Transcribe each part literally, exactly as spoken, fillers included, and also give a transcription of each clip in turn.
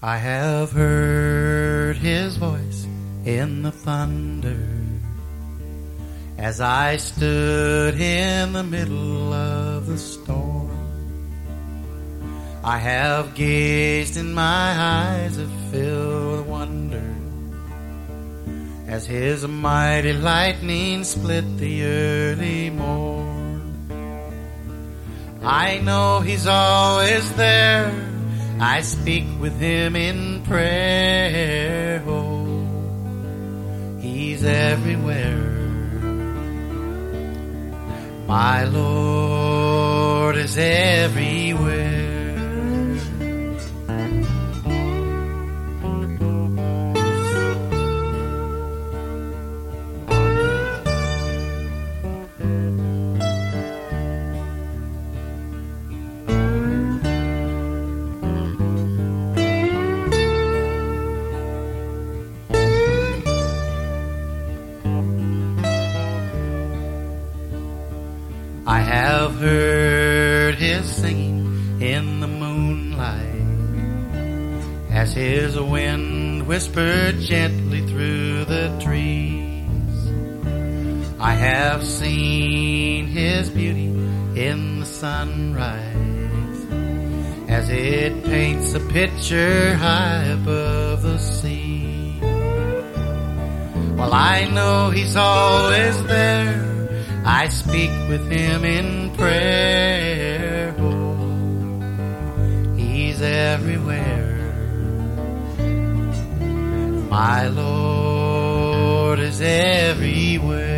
I have heard his voice in the thunder as I stood in the middle of the storm. I have gazed and my eyes have filled with wonder as his mighty lightning split the early morn. I know he's always there. I speak with him in prayer. Oh, he's everywhere. My Lord is everywhere. I have heard his singing in the moonlight as his wind whispered gently through the trees. I have seen his beauty in the sunrise as it paints a picture high above the sea. Well, I know he's always there. I speak with him in prayer. Oh, he's everywhere. My Lord is everywhere.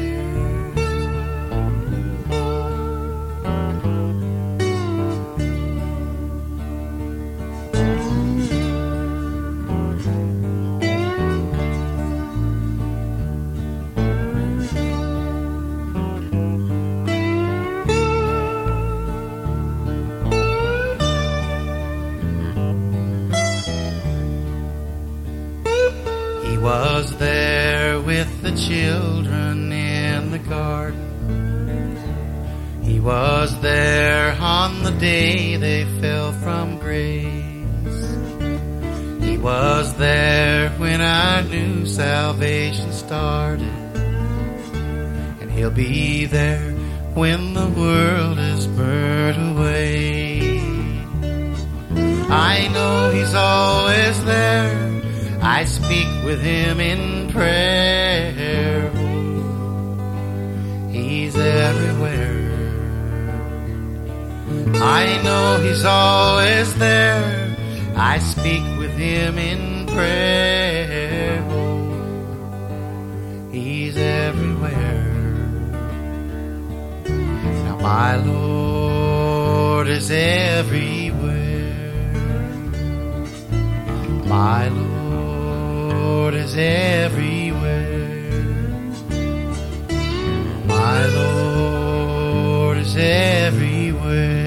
He was there with the children in the garden. He was there on the day they fell from grace. He was there when our new salvation started. And he'll be there when the world is burned away. I know he's always there. I speak with him in prayer. He's everywhere. I know he's always there. I speak with him in prayer. He's everywhere. Now my Lord is everywhere. My Lord Lord is everywhere. My Lord is everywhere.